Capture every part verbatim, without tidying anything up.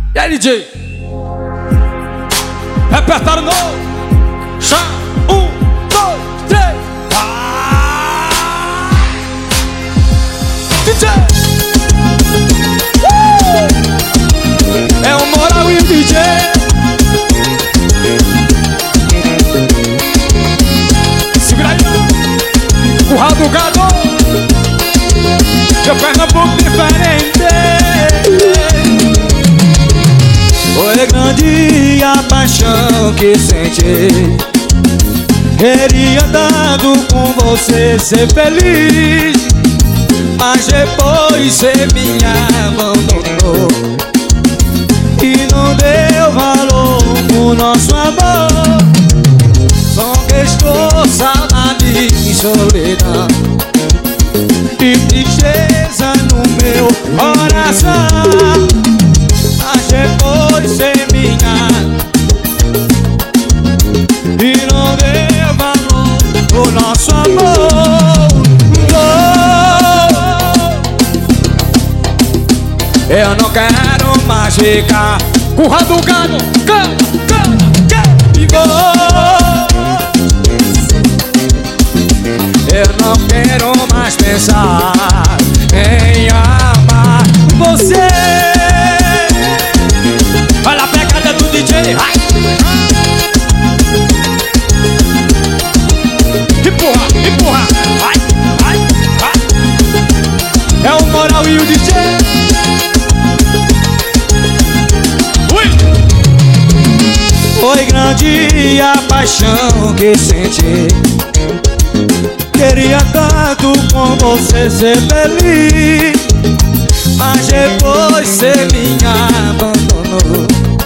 E aí, D J? Repertório novo. Chá, um, dois, três. Ah! D J! Uh! É o Moral e o D J. Segura aí, Curral do Gado. Eu pego um pouco diferente. Foi grande a paixão que senti. Queria tanto com você ser feliz, mas depois você me abandonou e não deu valor pro nosso amor. Só restou saudade e solidão e tristeza no meu coração. Mas depois cê me engana e não deu valor pro nosso amor. Oh, eu não quero mais ficar Curral do Gado. Cana, cana, cana, eu não quero mais pensar em amar você. Olha a pegada do D J. Ai. Empurra, empurra. Ai, ai, ai. É o Moral e o D J. Ui. Foi grande a paixão que senti. Queria tanto com você ser feliz, mas depois cê me abandonou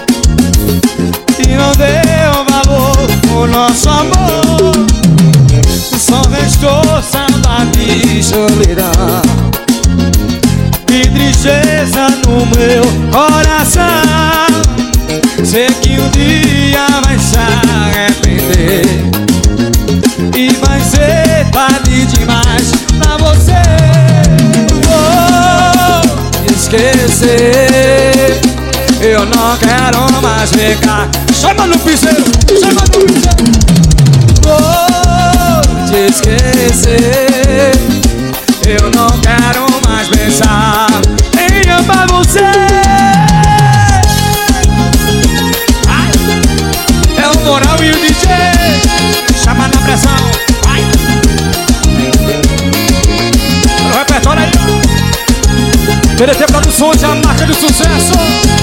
e não deu valor pro nosso amor. Só restou saudade e solidão e tristeza no meu coração. Sei que um dia vai se arrepender e vai ser tarde demais pra você. Vou esquecer, eu não quero mais ficar. Chama no piseiro, chama no piseiro. Vou te esquecer, eu não quero mais pensar em amar você. Ai, é o Moral e o D J. Chama na pressão. Ai. O repertório aí. P D T Produções, a marca do sucesso.